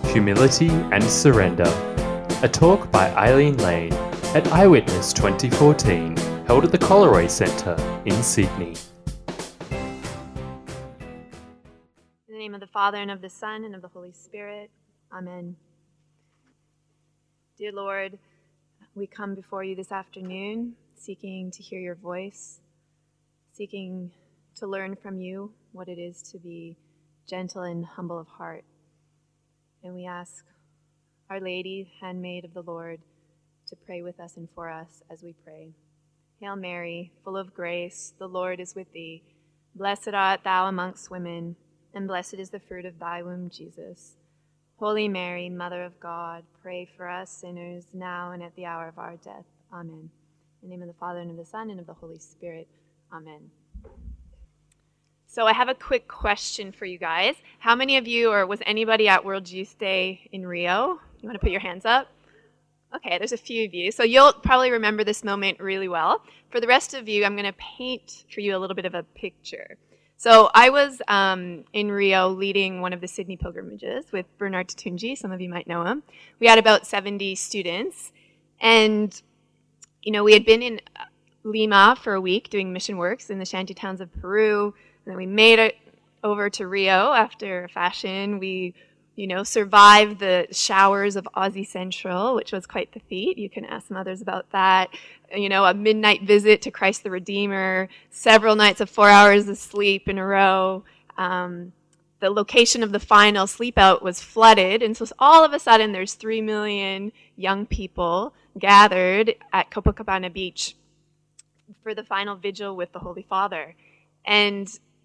Humility and Surrender, a talk by Eileen Lane at Eyewitness 2014, held at the Coleroy Centre in Sydney. In the name of the Father, and of the Son, and of the Holy Spirit. Amen. Dear Lord, we come before you this afternoon, seeking to hear your voice, seeking to learn from you what it is to be gentle and humble of heart. And we ask Our Lady, handmaid of the Lord, to pray with us and for us as we pray. Hail Mary, full of grace, the Lord is with thee. Blessed art thou amongst women, and blessed is the fruit of thy womb, Jesus. Holy Mary, Mother of God, pray for us sinners, now and at the hour of our death. Amen. In the name of the Father, and of the Son, and of the Holy Spirit. Amen. So I have a quick question for you guys. How many of you, or was anybody at World Youth Day in Rio? You want to put your hands up? Okay, there's a few of you. So you'll probably remember this moment really well. For the rest of you, I'm going to paint for you a little bit of a picture. So I was in Rio leading one of the Sydney pilgrimages with Bernard Tatunji. Some of you might know him. We had about 70 students. And, you know, we had been in Lima for a week doing mission works in the shanty towns of Peru. And then we made it over to Rio after a fashion. We, survived the showers of Aussie Central, which was quite the feat. You can ask some others about that. A midnight visit to Christ the Redeemer, several nights of 4 hours of sleep in a row. The location of the final sleep out was flooded. And so all of a sudden, there's 3 million young people gathered at Copacabana Beach for the final vigil with the Holy Father. And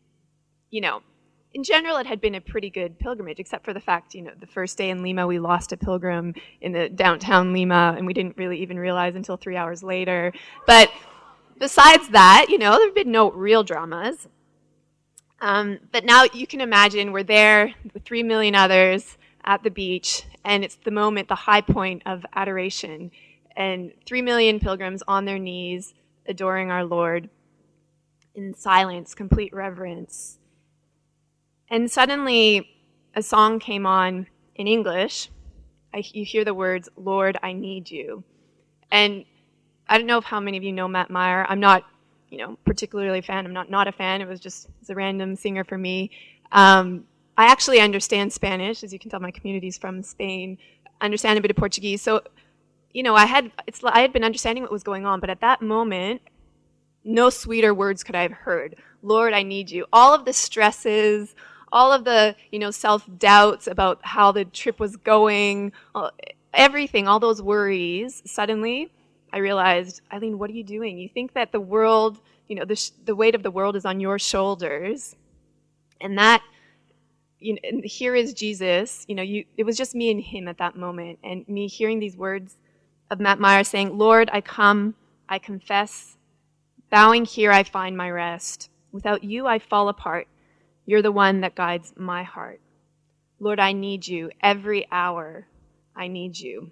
in general, it had been a pretty good pilgrimage, except for the fact, the first day in Lima, we lost a pilgrim in the downtown Lima, and we didn't really even realize until 3 hours later. But besides that, there have been no real dramas. But now you can imagine we're there with 3 million others at the beach, and it's the moment, the high point of adoration, and 3 million pilgrims on their knees adoring our Lord in silence, complete reverence. And suddenly, a song came on in English. You hear the words, "Lord, I need you." And I don't know how many of you know Matt Meyer. I'm not, particularly a fan. I'm not a fan. It's a random singer for me. I actually understand Spanish. As you can tell, my community's from Spain. Understand a bit of Portuguese. So, I had been understanding what was going on. But at that moment, no sweeter words could I have heard. Lord, I need you. All of the stresses, all of the, self-doubts about how the trip was going, everything, all those worries, suddenly I realized, Eileen, what are you doing? You think that the world, the weight of the world is on your shoulders, and that, and here is Jesus, it was just me and him at that moment, and me hearing these words of Matt Meyer saying, Lord, I come, I confess, bowing here I find my rest. Without you I fall apart. You're the one that guides my heart. Lord, I need you. Every hour I need you.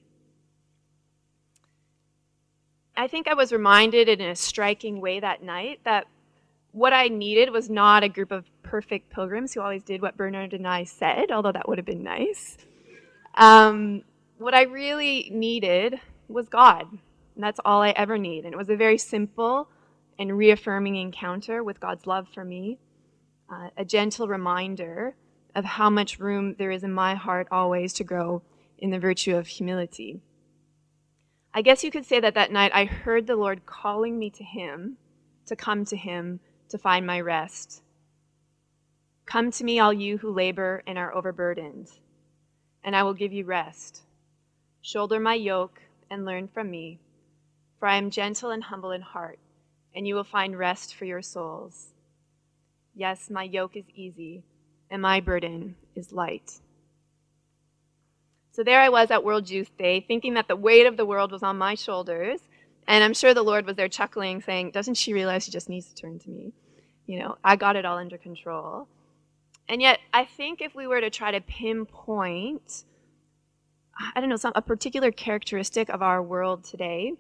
I think I was reminded in a striking way that night that what I needed was not a group of perfect pilgrims who always did what Bernard and I said, although that would have been nice. What I really needed was God. And that's all I ever need. And it was a very simple and reaffirming encounter with God's love for me, a gentle reminder of how much room there is in my heart always to grow in the virtue of humility. I guess you could say that night I heard the Lord calling me to him, to come to him, to find my rest. Come to me, all you who labor and are overburdened, and I will give you rest. Shoulder my yoke and learn from me, for I am gentle and humble in heart, and you will find rest for your souls. Yes, my yoke is easy, and my burden is light. So there I was at World Youth Day, thinking that the weight of the world was on my shoulders, and I'm sure the Lord was there chuckling, saying, doesn't she realize she just needs to turn to me? I got it all under control. And yet, I think if we were to try to pinpoint, a particular characteristic of our world today,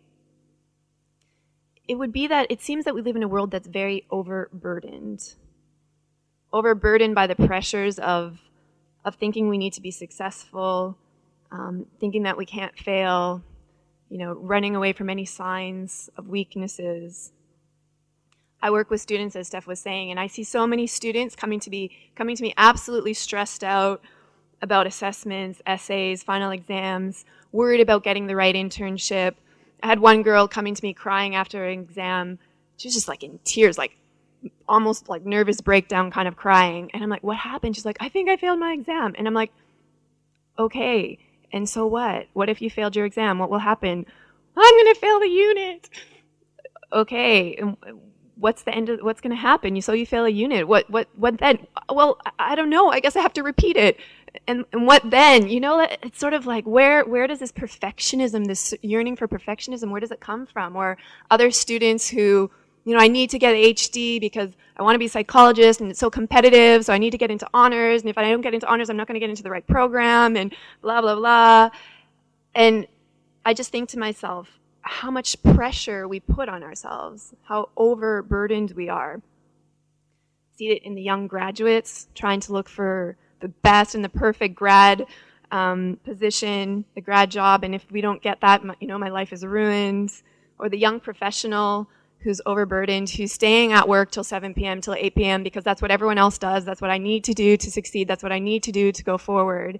it would be that it seems that we live in a world that's very overburdened by the pressures of of thinking we need to be successful, thinking that we can't fail, running away from any signs of weaknesses. I work with students, as Steph was saying, and I see so many students coming to me absolutely stressed out about assessments, essays, final exams, worried about getting the right internship. I had one girl coming to me crying after an exam. She was just like in tears, like almost like nervous breakdown kind of crying. And I'm like, what happened? She's like, I think I failed my exam. And I'm like, okay, and so what? What if you failed your exam? What will happen? I'm going to fail the unit. Okay, and what's the end of what's going to happen? You fail a unit. What then? Well, I don't know. I guess I have to repeat it. And what then? It's sort of like where does this perfectionism, this yearning for perfectionism, where does it come from? Or other students who, I need to get an HD because I want to be a psychologist and it's so competitive, so I need to get into honors, and if I don't get into honors, I'm not going to get into the right program, and blah, blah, blah. And I just think to myself, how much pressure we put on ourselves, how overburdened we are. See it in the young graduates trying to look for the best and the perfect grad position, the grad job, and if we don't get that, my life is ruined. Or the young professional who's overburdened, who's staying at work till 7 p.m., till 8 p.m., because that's what everyone else does, that's what I need to do to succeed, that's what I need to do to go forward.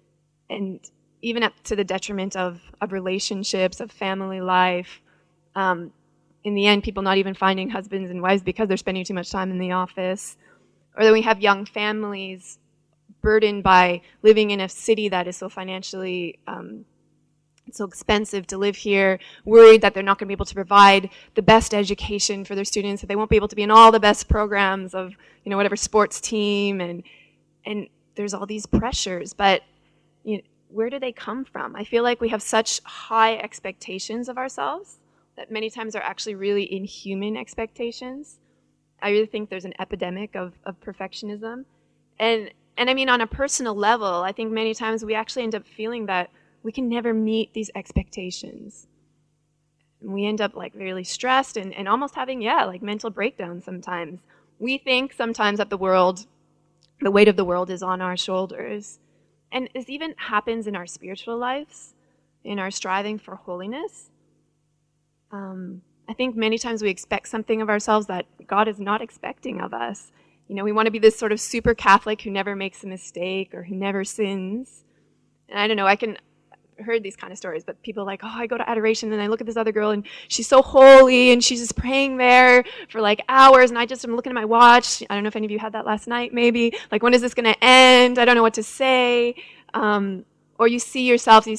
And even up to the detriment of relationships, of family life. In the end, people not even finding husbands and wives because they're spending too much time in the office. Or then we have young families burdened by living in a city that is so financially so expensive to live here, worried that they're not going to be able to provide the best education for their students, that they won't be able to be in all the best programs of, whatever sports team, and there's all these pressures. But where do they come from? I feel like we have such high expectations of ourselves that many times are actually really inhuman expectations. I really think there's an epidemic of perfectionism. And I mean, on a personal level, I think many times we actually end up feeling that we can never meet these expectations. And we end up like really stressed and almost having, like mental breakdowns sometimes. We think sometimes that the weight of the world is on our shoulders. And this even happens in our spiritual lives, in our striving for holiness. I think many times we expect something of ourselves that God is not expecting of us. We want to be this sort of super Catholic who never makes a mistake or who never sins. And I don't know, I've heard these kind of stories, but people are like, I go to adoration and I look at this other girl and she's so holy and she's just praying there for like hours, and I'm looking at my watch. I don't know if any of you had that last night, maybe. Like, when is this going to end? I don't know what to say. Or you see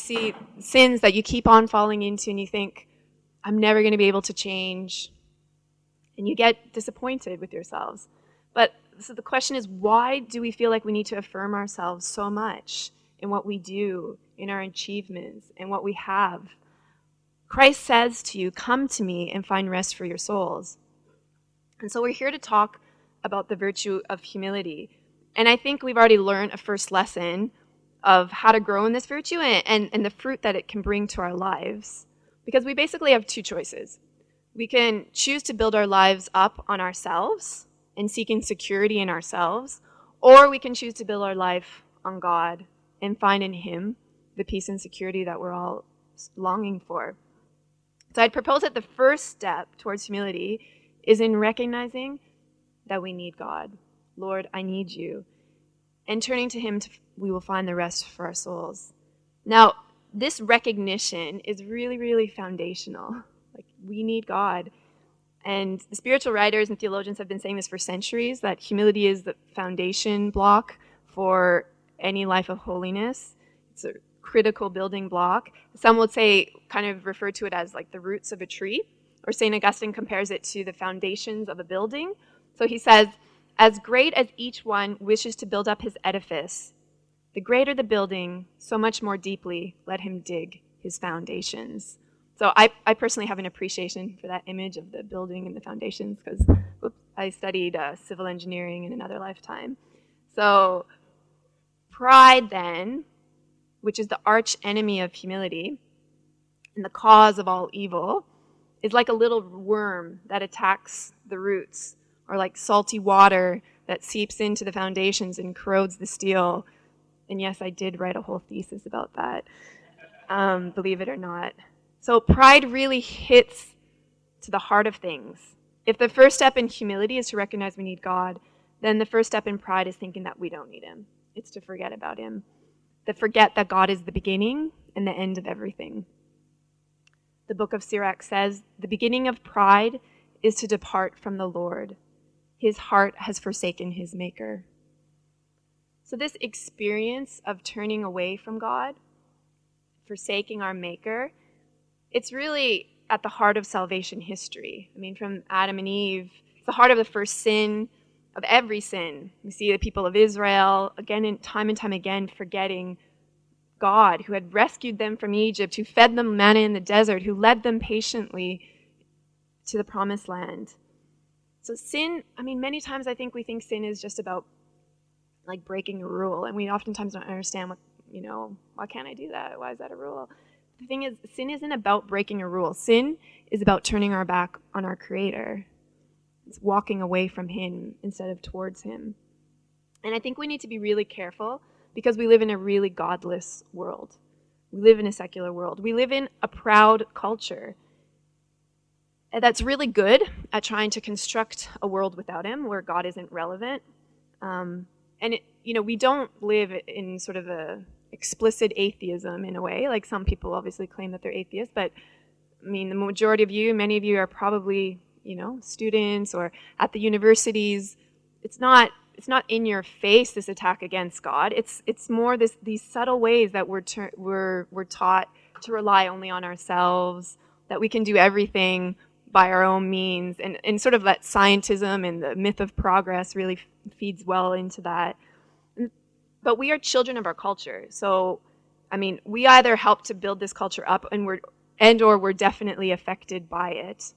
sins that you keep on falling into and you think, I'm never going to be able to change. And you get disappointed with yourselves. But so the question is, why do we feel like we need to affirm ourselves so much in what we do, in our achievements, and what we have? Christ says to you, come to me and find rest for your souls. And so we're here to talk about the virtue of humility. And I think we've already learned a first lesson of how to grow in this virtue and the fruit that it can bring to our lives. Because we basically have two choices. We can choose to build our lives up on ourselves and seeking security in ourselves, or we can choose to build our life on God and find in Him the peace and security that we're all longing for. So I'd propose that the first step towards humility is in recognizing that we need God. Lord, I need you. And turning to Him, we will find the rest for our souls. Now, this recognition is really, really foundational. Like, we need God. And the spiritual writers and theologians have been saying this for centuries, that humility is the foundation block for any life of holiness. It's a critical building block. Some would say, kind of refer to it as like the roots of a tree, or St. Augustine compares it to the foundations of a building. So he says, as great as each one wishes to build up his edifice, the greater the building, so much more deeply let him dig his foundations. So I personally have an appreciation for that image of the building and the foundations, because I studied civil engineering in another lifetime. So pride then, which is the arch enemy of humility and the cause of all evil, is like a little worm that attacks the roots, or like salty water that seeps into the foundations and corrodes the steel. And yes, I did write a whole thesis about that, believe it or not. So pride really hits to the heart of things. If the first step in humility is to recognize we need God, then the first step in pride is thinking that we don't need him. It's to forget about him. To forget that God is the beginning and the end of everything. The book of Sirach says, the beginning of pride is to depart from the Lord. His heart has forsaken his maker. So this experience of turning away from God, forsaking our maker, it's really at the heart of salvation history. I mean, from Adam and Eve, it's the heart of the first sin, of every sin. We see the people of Israel, again and time again, forgetting God, who had rescued them from Egypt, who fed them manna in the desert, who led them patiently to the promised land. So sin, I mean, many times I think we think sin is just about like breaking a rule, and we oftentimes don't understand why can't I do that? Why is that a rule? The thing is, sin isn't about breaking a rule. Sin is about turning our back on our Creator. It's walking away from him instead of towards him. And I think we need to be really careful because we live in a really godless world. We live in a secular world. We live in a proud culture that's really good at trying to construct a world without him where God isn't relevant. We don't live in sort of a explicit atheism in a way. Like some people obviously claim that they're atheists, but I mean, the majority of you, many of you are probably, students or at the universities. It's not in your face, this attack against God. It's more these subtle ways that we're taught to rely only on ourselves, that we can do everything by our own means, and sort of that scientism and the myth of progress really feeds well into that. But we are children of our culture. So, I mean, we either help to build this culture up or we're definitely affected by it.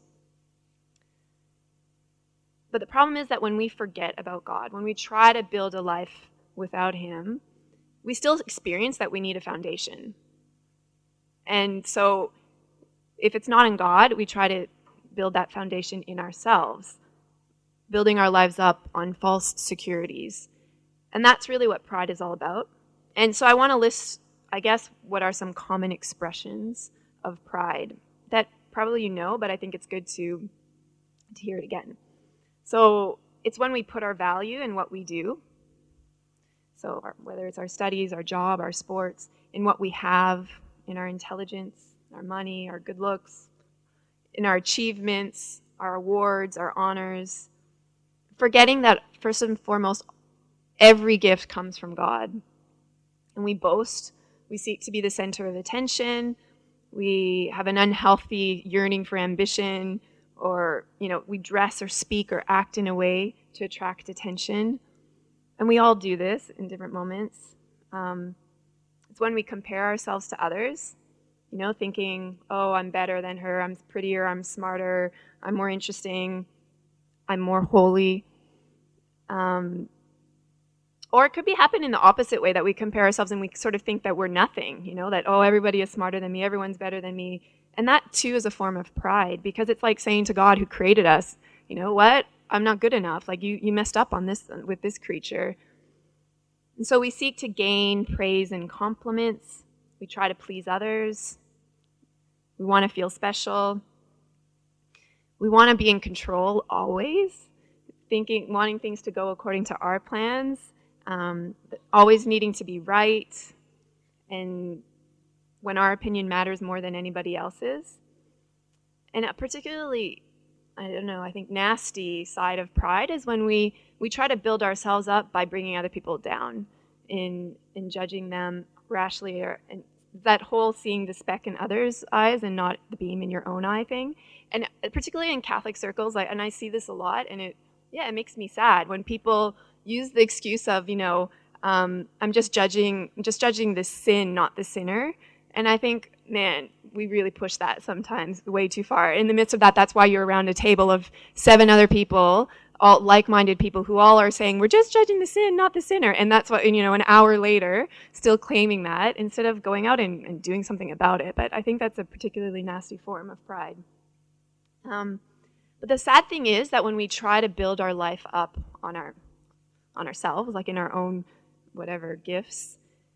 But the problem is that when we forget about God, when we try to build a life without him, we still experience that we need a foundation. And so if it's not in God, we try to build that foundation in ourselves, building our lives up on false securities. And that's really what pride is all about. And so I want to list, I guess, what are some common expressions of pride that probably but I think it's good to hear it again. So it's when we put our value in what we do. So whether it's our studies, our job, our sports, in what we have, in our intelligence, our money, our good looks, in our achievements, our awards, our honors, forgetting that first and foremost, every gift comes from God. And we boast, we seek to be the center of attention, we have an unhealthy yearning for ambition, or, we dress or speak or act in a way to attract attention. And we all do this in different moments. It's when we compare ourselves to others, thinking, oh, I'm better than her, I'm prettier, I'm smarter, I'm more interesting, I'm more holy. Or it could be happening in the opposite way, that we compare ourselves and we sort of think that we're nothing, that, oh, everybody is smarter than me, everyone's better than me. And that, too, is a form of pride, because it's like saying to God who created us, you know what, I'm not good enough. Like, you messed up on this with this creature. And so we seek to gain praise and compliments. We try to please others. We want to feel special. We want to be in control always, wanting things to go according to our plans, always needing to be right, and when our opinion matters more than anybody else's. And a particularly, I think nasty side of pride is when we try to build ourselves up by bringing other people down in judging them rashly, and that whole seeing the speck in others' eyes and not the beam in your own eye thing. And particularly in Catholic circles, and I see this a lot, and it makes me sad when people use the excuse of, I'm just judging the sin, not the sinner. And I think, man, we really push that sometimes way too far. In the midst of that, that's why you're around a table of 7 other people, all like-minded people who all are saying, we're just judging the sin, not the sinner. And that's what, an hour later, still claiming that instead of going out and doing something about it. But I think that's a particularly nasty form of pride. But the sad thing is that when we try to build our life up on ourselves, like in our own whatever gifts,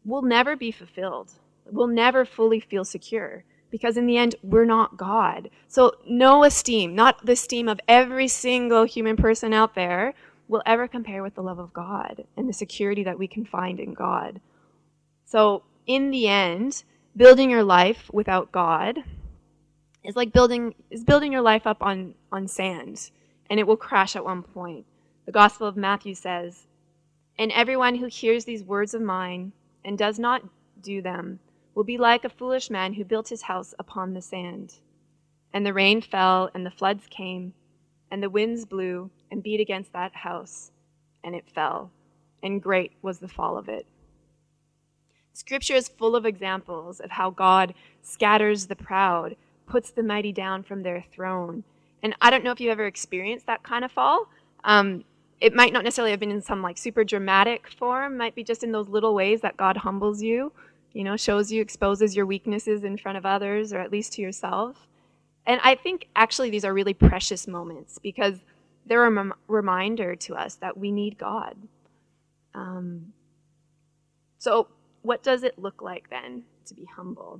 we'll never be fulfilled. We'll never fully feel secure because in the end, we're not God. So no esteem, not the esteem of every single human person out there, will ever compare with the love of God and the security that we can find in God. So in the end, building your life without God is like building your life up on sand, and it will crash at one point. The Gospel of Matthew says, "And everyone who hears these words of mine and does not do them will be like a foolish man who built his house upon the sand. And the rain fell, and the floods came, and the winds blew and beat against that house, and it fell, and great was the fall of it." Scripture is full of examples of how God scatters the proud, puts the mighty down from their throne. And I don't know if you ever experienced that kind of fall. It might not necessarily have been in some like super dramatic form, it might be just in those little ways that God humbles you, shows you, exposes your weaknesses in front of others, or at least to yourself. And I think actually these are really precious moments because they're a reminder to us that we need God. So what does it look like then to be humble?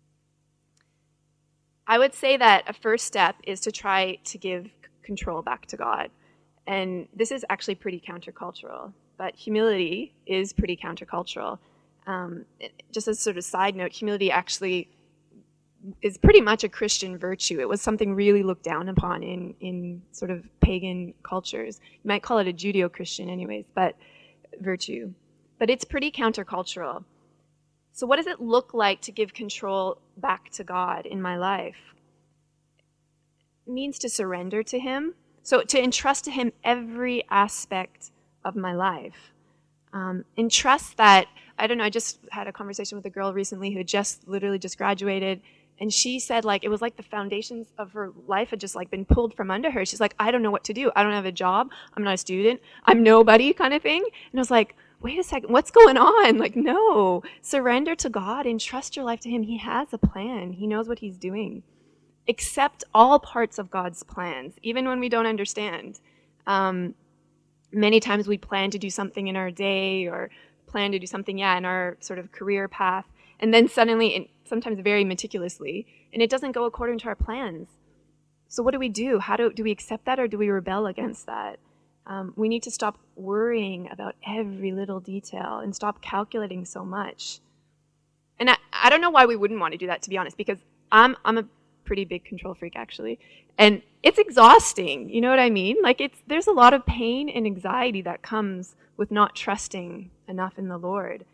I would say that a first step is to try to give control back to God. And this is actually pretty countercultural, but humility is pretty countercultural. Just as sort of side note, humility actually is pretty much a Christian virtue. It was something really looked down upon in sort of pagan cultures. You might call it a Judeo-Christian anyways, but virtue. But it's pretty countercultural. So what does it look like to give control back to God in my life? It means to surrender to Him. So to entrust to Him every aspect of my life. Entrust that, I don't know, I just had a conversation with a girl recently who literally just graduated, and she said it was like the foundations of her life had just been pulled from under her. She's like, I don't know what to do. I don't have a job. I'm not a student. I'm nobody kind of thing. And I was like, wait a second, what's going on? No, surrender to God and trust your life to Him. He has a plan. He knows what He's doing. Accept all parts of God's plans, even when we don't understand. Many times we plan to do something in our day or plan to do something, in our sort of career path, and then suddenly, and sometimes very meticulously, and it doesn't go according to our plans. So what do we do? How do we accept that, or do we rebel against that? We need to stop worrying about every little detail and stop calculating so much. And I don't know why we wouldn't want to do that, to be honest, because I'm a pretty big control freak, actually. And it's exhausting, you know what I mean? There's a lot of pain and anxiety that comes with not trusting enough in the Lord.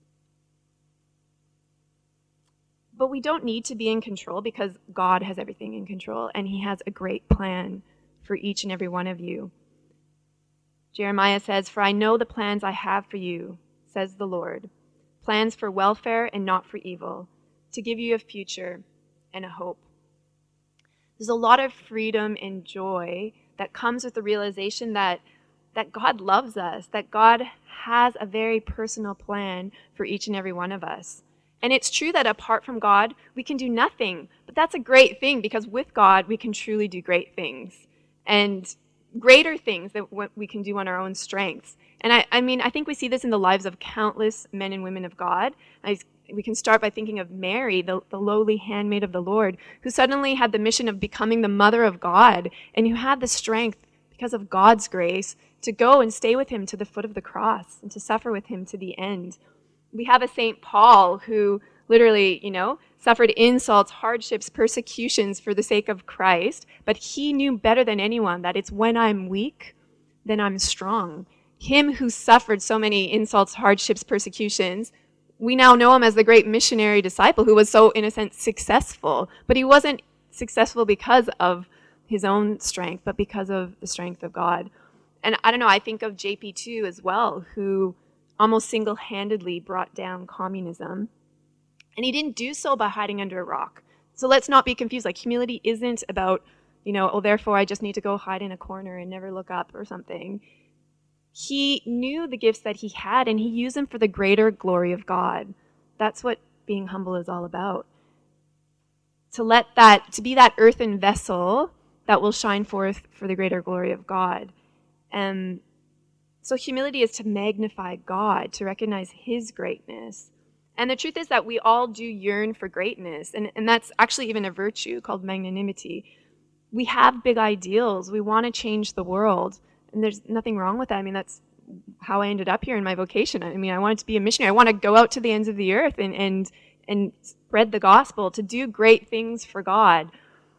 But we don't need to be in control because God has everything in control, and He has a great plan for each and every one of you. Jeremiah says, "For I know the plans I have for you, says the Lord, plans for welfare and not for evil, to give you a future and a hope." There's a lot of freedom and joy that comes with the realization that God loves us, that God has a very personal plan for each and every one of us. And it's true that apart from God, we can do nothing. But that's a great thing because with God, we can truly do great things. And greater things than what we can do on our own strengths. And I think we see this in the lives of countless men and women of God. We can start by thinking of Mary, the lowly handmaid of the Lord, who suddenly had the mission of becoming the mother of God, and who had the strength, because of God's grace, to go and stay with Him to the foot of the cross and to suffer with Him to the end. We have a St. Paul who literally, suffered insults, hardships, persecutions for the sake of Christ, but he knew better than anyone that it's when I'm weak, then I'm strong. Him who suffered so many insults, hardships, persecutions, we now know him as the great missionary disciple who was so, in a sense, successful. But he wasn't successful because of his own strength, but because of the strength of God. And I don't know, I think of JP2 as well, who almost single-handedly brought down communism. And he didn't do so by hiding under a rock. So let's not be confused. Humility isn't about, therefore I just need to go hide in a corner and never look up or something. He knew the gifts that he had, and he used them for the greater glory of God. That's what being humble is all about. To be that earthen vessel that will shine forth for the greater glory of God. So humility is to magnify God, to recognize His greatness, And the truth is that we all do yearn for greatness, and that's actually even a virtue called magnanimity. We have big ideals. We want to change the world, and there's nothing wrong with that. I mean, that's how I ended up here in my vocation. I mean, I wanted to be a missionary. I want to go out to the ends of the earth and spread the gospel, to do great things for God.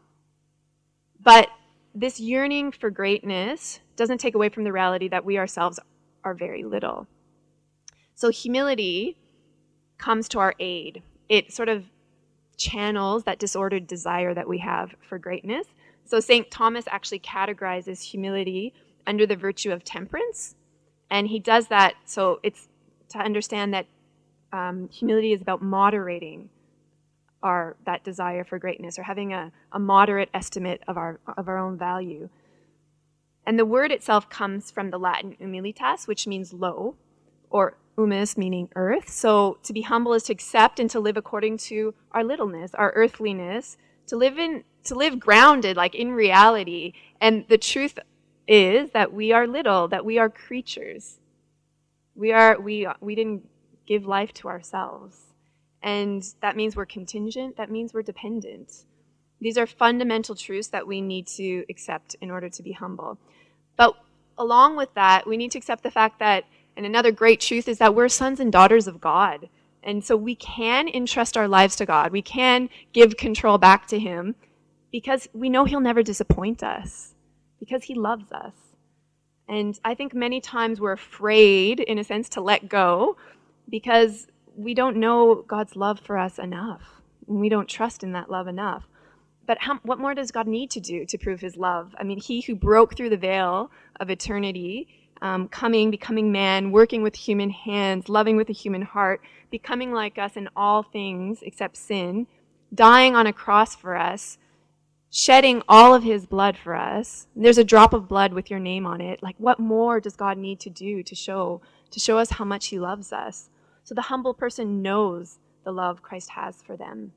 But this yearning for greatness doesn't take away from the reality that we ourselves are very little. So humility comes to our aid. It sort of channels that disordered desire that we have for greatness. So St. Thomas actually categorizes humility under the virtue of temperance. And he does that, so it's to understand that humility is about moderating that desire for greatness, or having a moderate estimate of our own value. And the word itself comes from the Latin humilitas, which means low, or humus, meaning earth. So to be humble is to accept and to live according to our littleness, our earthliness, to live grounded, like in reality. And the truth is that we are little, that we are creatures. We didn't give life to ourselves. And that means we're contingent, that means we're dependent. These are fundamental truths that we need to accept in order to be humble. But along with that, we need to accept the fact that, and another great truth is that we're sons and daughters of God. And so we can entrust our lives to God. We can give control back to Him because we know He'll never disappoint us, because He loves us. And I think many times we're afraid, in a sense, to let go because we don't know God's love for us enough. And we don't trust in that love enough. But what more does God need to do to prove His love? I mean, He who broke through the veil of eternity, becoming man, working with human hands, loving with a human heart, becoming like us in all things except sin, dying on a cross for us, shedding all of His blood for us. There's a drop of blood with your name on it. Like, what more does God need to do to show us how much He loves us? So the humble person knows the love Christ has for them.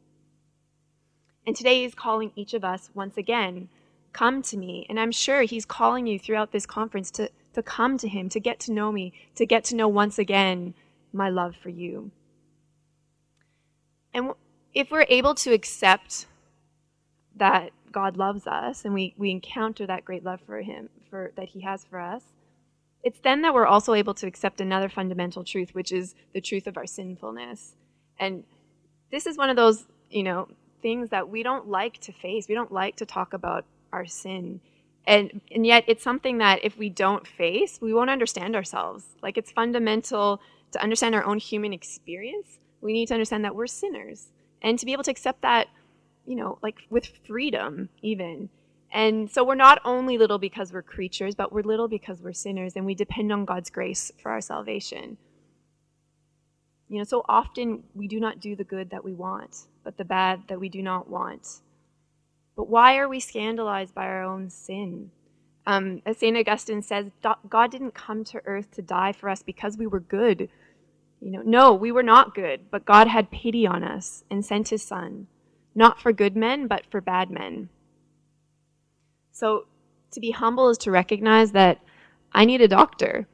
And today He's calling each of us once again, come to me. And I'm sure He's calling you throughout this conference to come to Him, to get to know me, to get to know once again my love for you. And if we're able to accept that God loves us and we encounter that great love for Him, that He has for us, it's then that we're also able to accept another fundamental truth, which is the truth of our sinfulness. And this is one of those, things that we don't like to face. We don't like to talk about our sin. And yet it's something that if we don't face, we won't understand ourselves. Like, it's fundamental to understand our own human experience. We need to understand that we're sinners. And to be able to accept that, like with freedom even. And so we're not only little because we're creatures, but we're little because we're sinners, and we depend on God's grace for our salvation. So often we do not do the good that we want, but the bad that we do not want. But why are we scandalized by our own sin? As St. Augustine says, God didn't come to earth to die for us because we were good. No, we were not good, but God had pity on us and sent His Son, not for good men, but for bad men. So to be humble is to recognize that I need a doctor.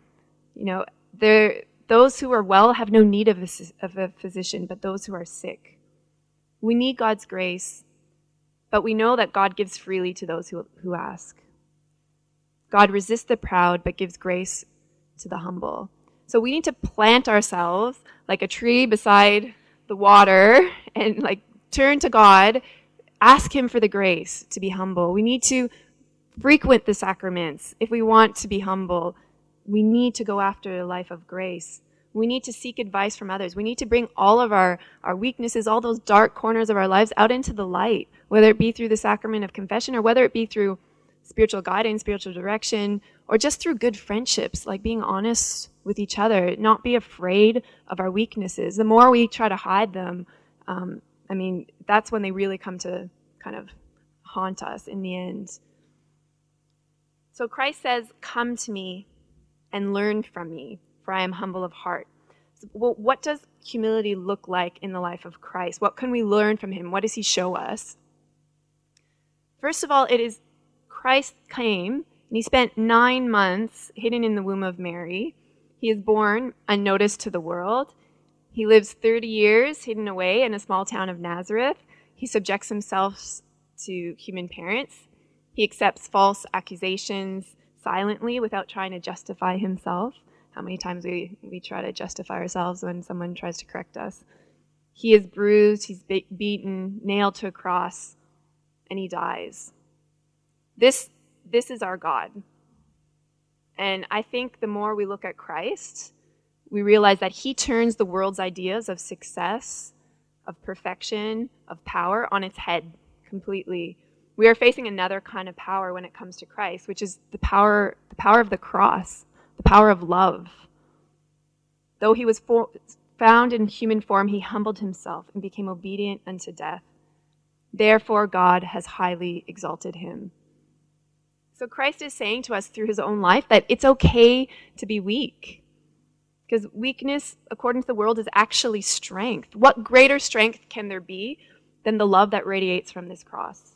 Those who are well have no need of a physician, but those who are sick. We need God's grace, but we know that God gives freely to those who ask. God resists the proud, but gives grace to the humble. So we need to plant ourselves like a tree beside the water and turn to God, ask Him for the grace to be humble. We need to frequent the sacraments. If we want to be humble, we need to go after a life of grace. We need to seek advice from others. We need to bring all of our weaknesses, all those dark corners of our lives out into the light, whether it be through the sacrament of confession or whether it be through spiritual guidance, spiritual direction, or just through good friendships, like being honest with each other, not be afraid of our weaknesses. The more we try to hide them, that's when they really come to kind of haunt us in the end. So Christ says, "Come to me and learn from me, for I am humble of heart." So, well, what does humility look like in the life of Christ? What can we learn from Him? What does He show us? First of all, it is Christ came, and He spent 9 months hidden in the womb of Mary. He is born unnoticed to the world. He lives 30 years hidden away in a small town of Nazareth. He subjects himself to human parents. He accepts false accusations silently without trying to justify himself. How many times we try to justify ourselves when someone tries to correct us. He is bruised, he's beaten, nailed to a cross, and he dies. This is our God. And I think the more we look at Christ, we realize that he turns the world's ideas of success, of perfection, of power on its head completely. We are facing another kind of power when it comes to Christ, which is the power of the cross, the power of love. Though he was found in human form, he humbled himself and became obedient unto death. Therefore, God has highly exalted him. So Christ is saying to us through his own life that it's okay to be weak. Because weakness, according to the world, is actually strength. What greater strength can there be than the love that radiates from this cross?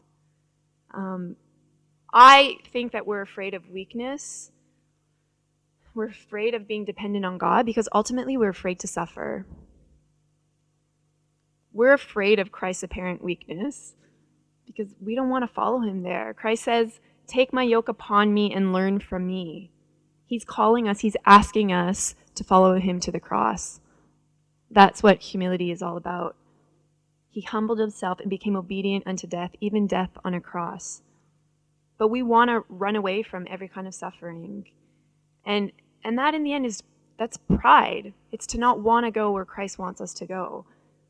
I think that we're afraid of weakness. We're afraid of being dependent on God because ultimately we're afraid to suffer. We're afraid of Christ's apparent weakness because we don't want to follow him there. Christ says, "Take my yoke upon me and learn from me." He's calling us, he's asking us to follow him to the cross. That's what humility is all about. He humbled himself and became obedient unto death, even death on a cross. But we want to run away from every kind of suffering. And that in the end that's pride. It's to not want to go where Christ wants us to go.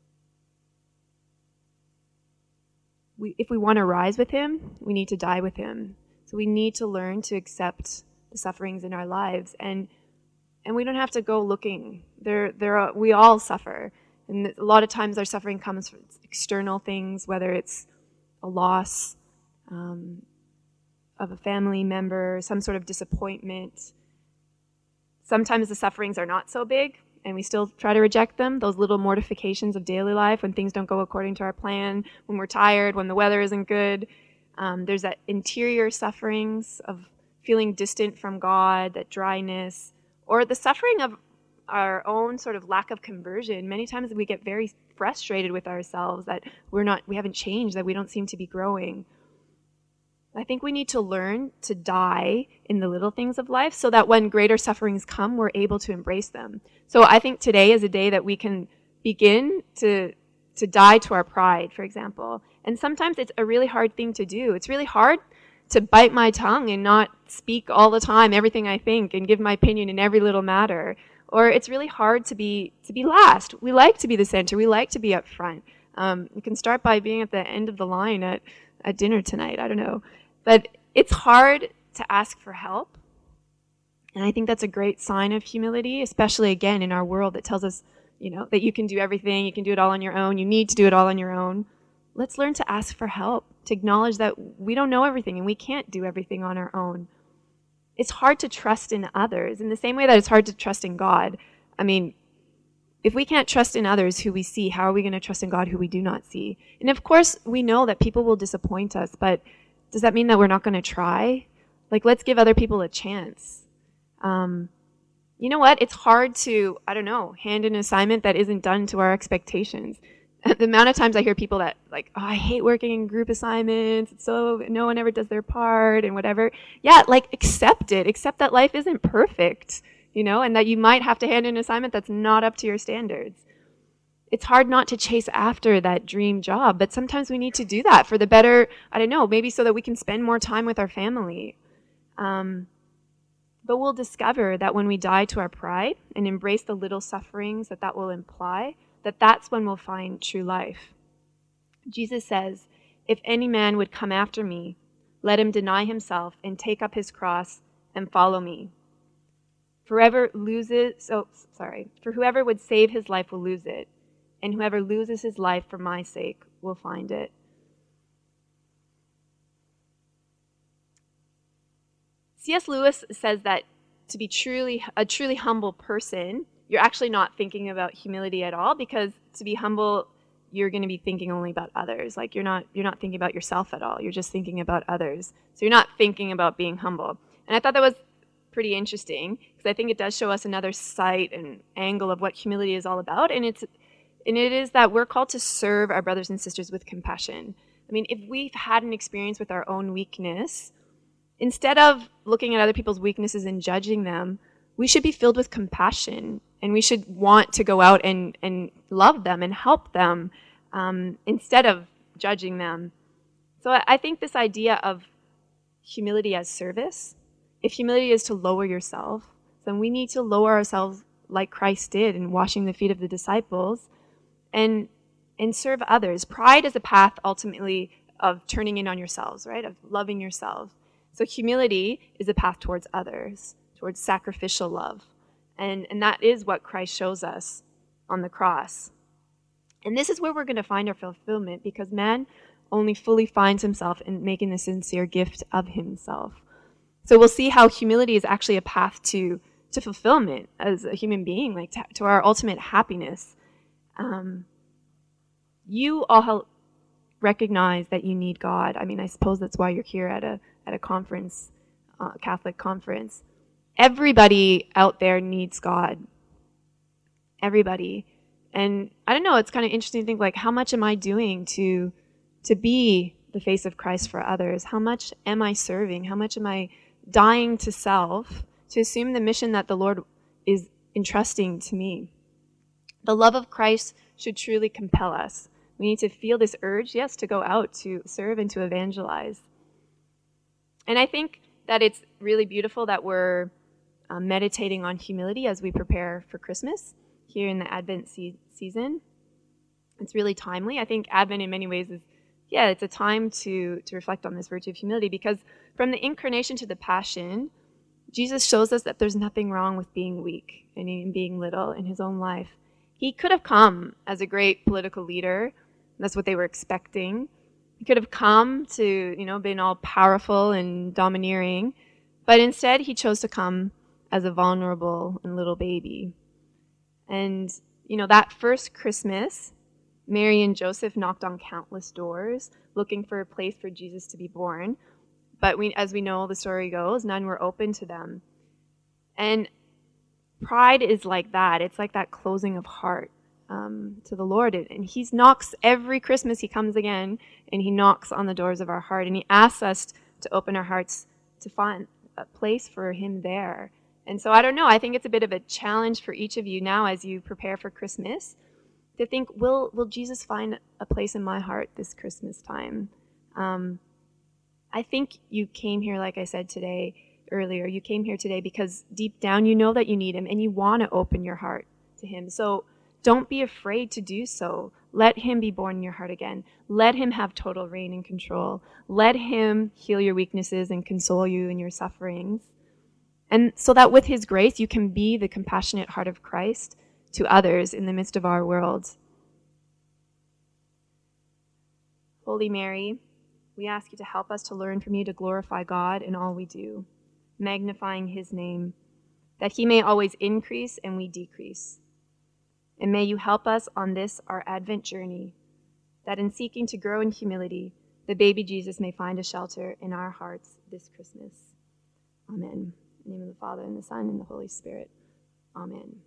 If we want to rise with him, we need to die with him. So we need to learn to accept the sufferings in our lives. And we don't have to go looking. We all suffer. And a lot of times our suffering comes from external things, whether it's a loss of a family member, some sort of disappointment. Sometimes the sufferings are not so big, and we still try to reject them, those little mortifications of daily life when things don't go according to our plan, when we're tired, when the weather isn't good. There's that interior sufferings of feeling distant from God, that dryness, or the suffering of our own sort of lack of conversion. Many times we get very frustrated with ourselves that we haven't changed, that we don't seem to be growing. I think we need to learn to die in the little things of life so that when greater sufferings come, we're able to embrace them. So I think today is a day that we can begin to die to our pride, for example. And sometimes it's a really hard thing to do. It's really hard to bite my tongue and not speak all the time everything I think and give my opinion in every little matter. Or it's really hard to be last. We like to be the center. We like to be up front. You can start by being at the end of the line at dinner tonight. I don't know. But it's hard to ask for help. And I think that's a great sign of humility, especially, again, in our world that tells us, that you can do everything, you can do it all on your own, you need to do it all on your own. Let's learn to ask for help, to acknowledge that we don't know everything and we can't do everything on our own. It's hard to trust in others in the same way that it's hard to trust in God. I mean, if we can't trust in others who we see, how are we going to trust in God who we do not see? And of course, we know that people will disappoint us, but does that mean that we're not going to try? Let's give other people a chance. You know what? It's hard to, hand an assignment that isn't done to our expectations. The amount of times I hear people that I hate working in group assignments. It's so no one ever does their part and whatever. Yeah, accept it. Accept that life isn't perfect, and that you might have to hand an assignment that's not up to your standards. It's hard not to chase after that dream job, but sometimes we need to do that for the better, maybe so that we can spend more time with our family. But we'll discover that when we die to our pride and embrace the little sufferings that will imply, that's when we'll find true life. Jesus says, "If any man would come after me, let him deny himself and take up his cross and follow me. For whoever would save his life will lose it, and whoever loses his life for my sake will find it." C.S. Lewis says that to be a truly humble person, you're actually not thinking about humility at all, because to be humble, you're going to be thinking only about others. You're not thinking about yourself at all. You're just thinking about others. So you're not thinking about being humble. And I thought that was pretty interesting because I think it does show us another side and angle of what humility is all about. And it is that we're called to serve our brothers and sisters with compassion. I mean, if we've had an experience with our own weakness, instead of looking at other people's weaknesses and judging them, we should be filled with compassion, and we should want to go out and love them and help them instead of judging them. So I think this idea of humility as service, if humility is to lower yourself, then we need to lower ourselves like Christ did in washing the feet of the disciples and serve others. Pride is a path ultimately of turning in on yourselves, right? Of loving yourself. So humility is a path towards others, towards sacrificial love. And that is what Christ shows us on the cross. And this is where we're going to find our fulfillment, because man only fully finds himself in making the sincere gift of himself. So we'll see how humility is actually a path to fulfillment as a human being, like to our ultimate happiness. You all recognize that you need God. I mean, I suppose that's why you're here at a conference, Catholic conference. Everybody out there needs God. Everybody. And I don't know, it's kind of interesting to think, like, how much am I doing to be the face of Christ for others? How much am I serving? How much am I dying to self to assume the mission that the Lord is entrusting to me? The love of Christ should truly compel us. We need to feel this urge, yes, to go out to serve and to evangelize. And I think that it's really beautiful that we're meditating on humility as we prepare for Christmas here in the Advent season. It's really timely. I think Advent in many ways is, it's a time to reflect on this virtue of humility, because from the incarnation to the passion, Jesus shows us that there's nothing wrong with being weak and in being little in his own life. He could have come as a great political leader. That's what they were expecting. He could have come to, been all powerful and domineering, but instead he chose to come as a vulnerable and little baby. And, that first Christmas, Mary and Joseph knocked on countless doors looking for a place for Jesus to be born. But as we know, the story goes, none were open to them. And pride is like that. It's like that closing of heart to the Lord. And he knocks every Christmas. He comes again, and he knocks on the doors of our heart. And he asks us to open our hearts to find a place for him there. And so I don't know. I think it's a bit of a challenge for each of you now as you prepare for Christmas to think, will Jesus find a place in my heart this Christmas time? I think you came here, like I said earlier, you came here today because deep down you know that you need him and you want to open your heart to him. So don't be afraid to do so. Let him be born in your heart again. Let him have total reign and control. Let him heal your weaknesses and console you in your sufferings. And so that with his grace, you can be the compassionate heart of Christ to others in the midst of our world. Holy Mary, we ask you to help us to learn from you to glorify God in all we do, magnifying his name, that he may always increase and we decrease. And may you help us on this, our Advent journey, that in seeking to grow in humility, the baby Jesus may find a shelter in our hearts this Christmas. Amen. In the name of the Father, and the Son, and the Holy Spirit. Amen.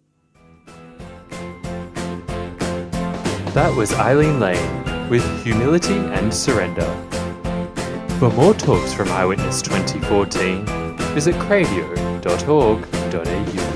That was Eileen Lane with Humility and Surrender. For more talks from Eyewitness 2014, visit cradio.org.au.